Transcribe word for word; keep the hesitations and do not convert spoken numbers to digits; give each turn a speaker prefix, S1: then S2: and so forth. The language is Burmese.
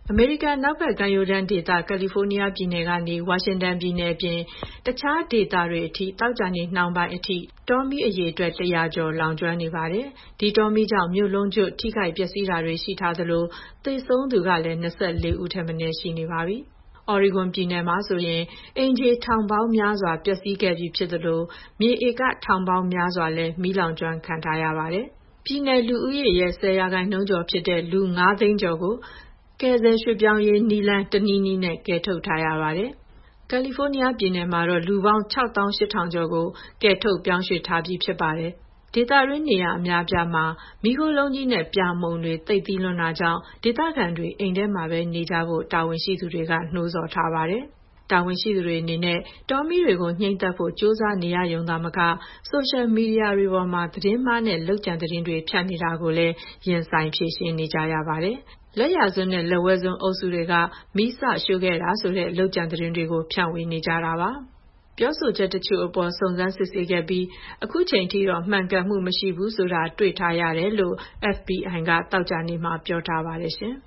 S1: အမေရိကန်နောက်ဘက်ကမ်းရိုးတန်းဒေသကယ်လီဖိုးနီးယားပြည်နယ်ကနေဝါရှင်တန်ပြည်နယ်အပြင်တခြားဒေသတွေအထိသောကြာနေ့နှောင်းပိုင်းအထိတောမီးအရေအတွက်တရာကျော်လောင်ကျွမ်းနေပါတယ်။ဒီတောမီးကြောင့်မြို့လုံးကျွတ်ထိခိုက်ပျက်စီးတာတွေရှိထားသလိုသေဆုံးသူကလည်း၂၄ဦးထက်မနည်းရှိနေပါပြီ။ Oregon ပြည်နယ်မှာဆိုရင်အိမ်ခြေထောင်ပေါင်းများစွာပျက်စီးခဲ့ပြီဖြစ်သလိုမြေဧကထောင်ပေါင်းများစွာလည်းမီးလောင်ကျွမ်းခံထားရပါတယ်။ပြည်နယ်လူဦးရေရဲ့၁၀ရာခိုင်နှုန်းကျော်ဖြစ်တဲ့လူ၅သိန်းကျော်ကိုကယ်ဆယ်ရွှေ့ပြောင်းရေးနည်းလမ်းတနည်းနည်းနဲ့ကယ်ထုတ်ထားရပါတယ်။ကယ်လီဖိုးနီးယားပြည်နယ်မှာတော့လူပေါင်း၆သောင်း၈ထောင်ကျော်ကိုကယ်ထုတ်ပြောင်းရွှေ့ထားပြီးဖြစ်ပါတယ်။ဒေသတွင်းနေရာအများအပြားမှာမီးခိုးလုံးကြီးနဲ့ပြာမှုန်တွေသိပ်သည်းလွန်းတာကြောင့်ဒေသခံတွေအိမ်ထဲမှာပဲနေကြဖို့တာဝန်ရှိသူတွေကနှိုးဆော်ထားပါတယ်။တာဝန်ရှိသူတွေအနေနဲ့တောမီးတွေကိုညှိမ့်သက်ဖို့စ조사နေရရုံသာမကဆိုရှယ်မီဒီယာတွေပေါ်မှာသတင်းမှားနဲ့လုပ်ကြံသတင်းတွေဖြန့်နေတာကိုလည်းရင်ဆိုင်ဖြေရှင်းနေကြရပါတယ်။လက်ယာစွန်းနဲ့လက်ဝဲစွန်းအုပ်စုတွေကမီးစရှို့ခဲ့တာဆိုတဲ့လုပ်ကြံသတင်းတွေကိုဖြန့်ဝေနေကြတာပါ။ပြောဆိုချက်တချို့အပေါ်စုံစမ်းစစ်ဆေးခဲ့ပြီးအခုချိန်ထိတော့မှန်ကန်မှုမရှိဘူးဆိုတာတွေ့ထားရတယ်လို့ F B I ကသောကြာနေ့မှာပြောထားပါတယ်ရှင်